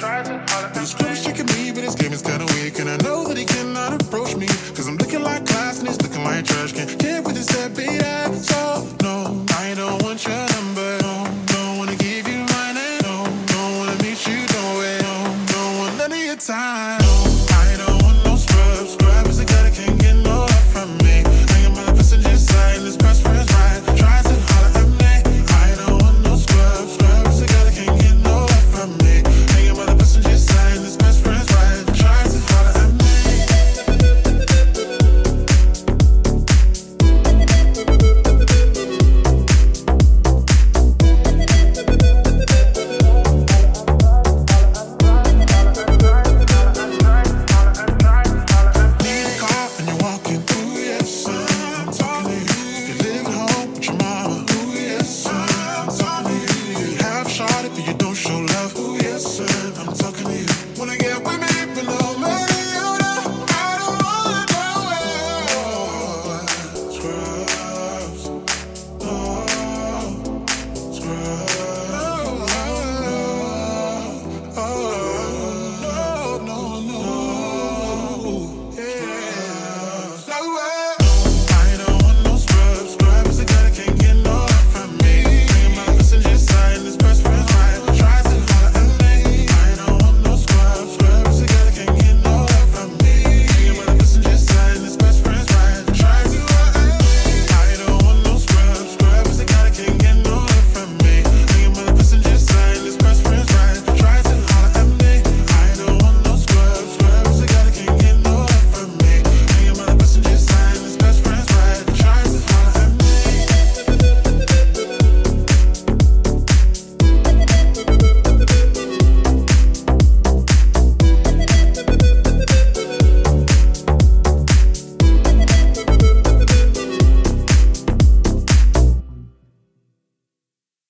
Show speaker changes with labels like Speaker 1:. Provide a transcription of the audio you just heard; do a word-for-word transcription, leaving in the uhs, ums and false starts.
Speaker 1: He's close checking me, but his game is kinda weak. And I know that he cannot approach me, cause I'm looking like glass and he's looking like trash can. Can't with his that beat ass, so no, I don't want your number, no. Don't wanna give you my name, no. Don't wanna meet you, don't wait, no. Don't want none of your time.